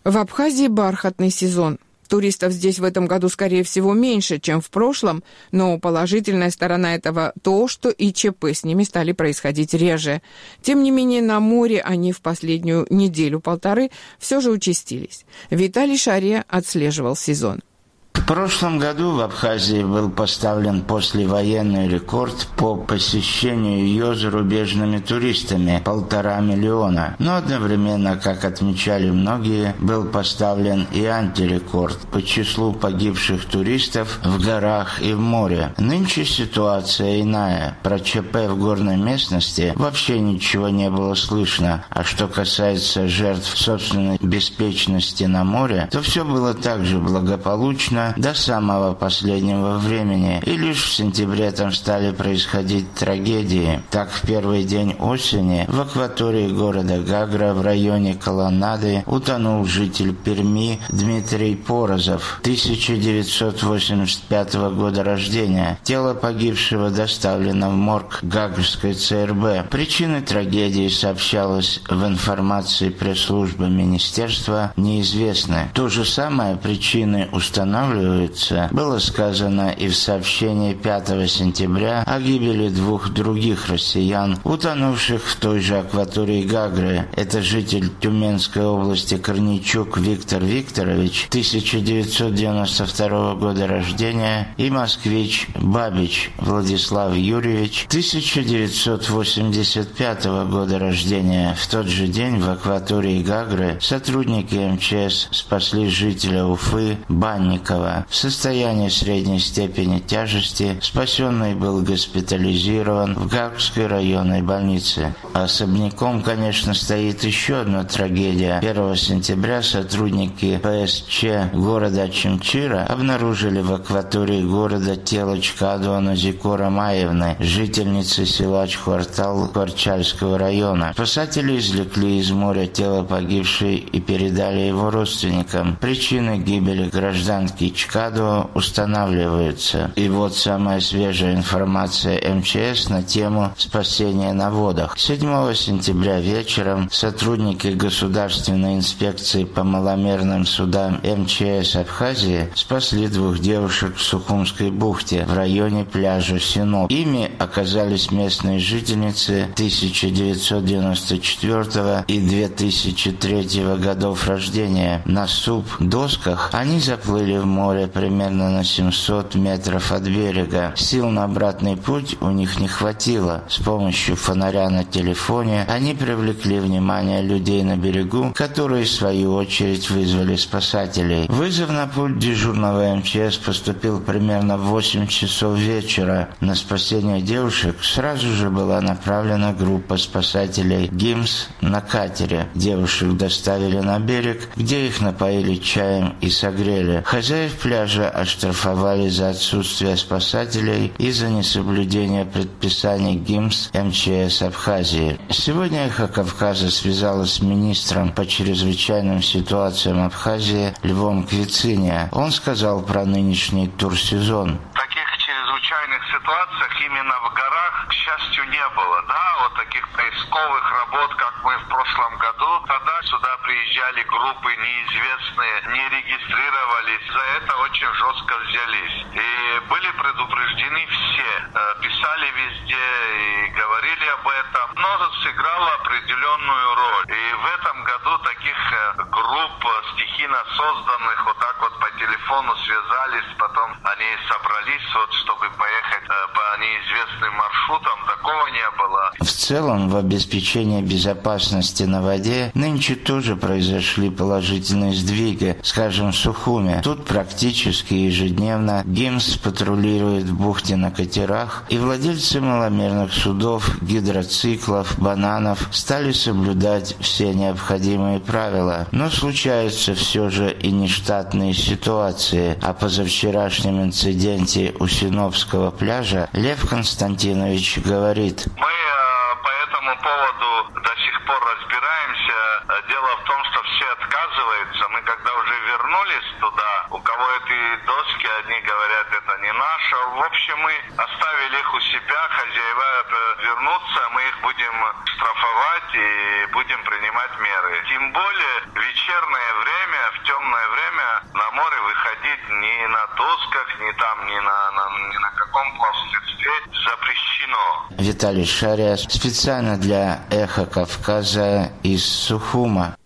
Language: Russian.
В Абхазии бархатный сезон. Туристов здесь в этом году, скорее всего, меньше, чем в прошлом, но положительная сторона этого то, что и ЧП с ними стали происходить реже. Тем не менее, на море они в последнюю неделю-полторы все же участились. Виталий Шария отслеживал сезон. В прошлом году в Абхазии был поставлен послевоенный рекорд по посещению ее зарубежными туристами – 1,5 миллиона. Но одновременно, как отмечали многие, был поставлен и антирекорд по числу погибших туристов в горах и в море. Нынче ситуация иная. Про ЧП в горной местности вообще ничего не было слышно. А что касается жертв собственной беспечности на море, то все было также благополучно до самого последнего времени, и лишь в сентябре там стали происходить трагедии. Так, в первый день осени в акватории города Гагра в районе Колоннады утонул житель Перми Дмитрий Порозов, 1985 года рождения. Тело погибшего доставлено в морг Гагрской ЦРБ. Причины трагедии, сообщалось в информации пресс-службы министерства, неизвестны. То же самое причины устанавливают было сказано и в сообщении 5 сентября о гибели 2 других россиян, утонувших в той же акватории Гагры. Это житель Тюменской области Корнейчук Виктор Викторович, 1992 года рождения, и москвич Бабич Владислав Юрьевич, 1985 года рождения. В тот же день в акватории Гагры сотрудники МЧС спасли жителя Уфы Банникова. В состоянии средней степени тяжести спасенный был госпитализирован в Гагрской районной больнице. Особняком, конечно, стоит еще одна трагедия. 1 сентября сотрудники ПСЧ города Чимчира обнаружили в акватории города тело Чкадова Назикора Маевны, жительницы села Чхвартал Корчальского района. Спасатели извлекли из моря тело погибшей и передали его родственникам. Причины гибели гражданки Чкадова устанавливаются. И вот самая свежая информация МЧС на тему спасения на водах. 7 сентября вечером сотрудники Государственной инспекции по маломерным судам МЧС Абхазии спасли 2 девушек в Сухумской бухте в районе пляжа Синоп. Ими оказались местные жительницы 1994 и 2003 годов рождения. На суп-досках они заплыли в море примерно на 700 метров от берега. Сил на обратный путь у них не хватило. С помощью фонаря на телефоне они привлекли внимание людей на берегу, которые в свою очередь вызвали спасателей. Вызов на пульт дежурного МЧС поступил примерно в 8 часов вечера. На спасение девушек сразу же была направлена группа спасателей ГИМС на катере. Девушек доставили на берег, где их напоили чаем и согрели. Хозяев пляжа оштрафовали за отсутствие спасателей и за несоблюдение предписаний ГИМС МЧС Абхазии. Сегодня «Эхо Кавказа» связалась с министром по чрезвычайным ситуациям Абхазии Львом Квициния. Он сказал про нынешний турсезон. Чрезвычайных ситуациях именно в горах, к счастью, не было. Да, вот таких поисковых работ, как мы в прошлом году, тогда сюда приезжали группы неизвестные, не регистрировались, за это очень жестко взялись. И были предупреждены все, писали везде и говорили об этом, но сыграло определенную роль. И в этом году таких групп стихийно созданных вот так вот по телефону связались, потом они собрались, вот, чтобы поехать по неизвестным маршрутам, такого не было. В целом, в обеспечении безопасности на воде нынче тоже произошли положительные сдвиги, скажем, в Сухуме. Тут практически ежедневно ГИМС патрулирует в бухте на катерах, и владельцы маломерных судов, гидроциклов, бананов стали соблюдать все необходимые правила. Но случаются все же и нештатные ситуации. О позавчерашнем инциденте у Синопского пляжа Лев Константинович говорит: Мы по этому поводу до сих пор разбираемся. Дело в том, что все отказываются. Мы когда уже вернулись туда, у кого эти доски, одни говорят, это не наше. В общем, мы оставили их у себя, хозяева вернутся, мы их будем штрафовать и будем принимать меры. Тем более вечернее время в темное время на море выходить ни на досках, ни на каком плавсредстве запрещено. Виталий Шария специально для «Эхо Кавказа» из Сухума.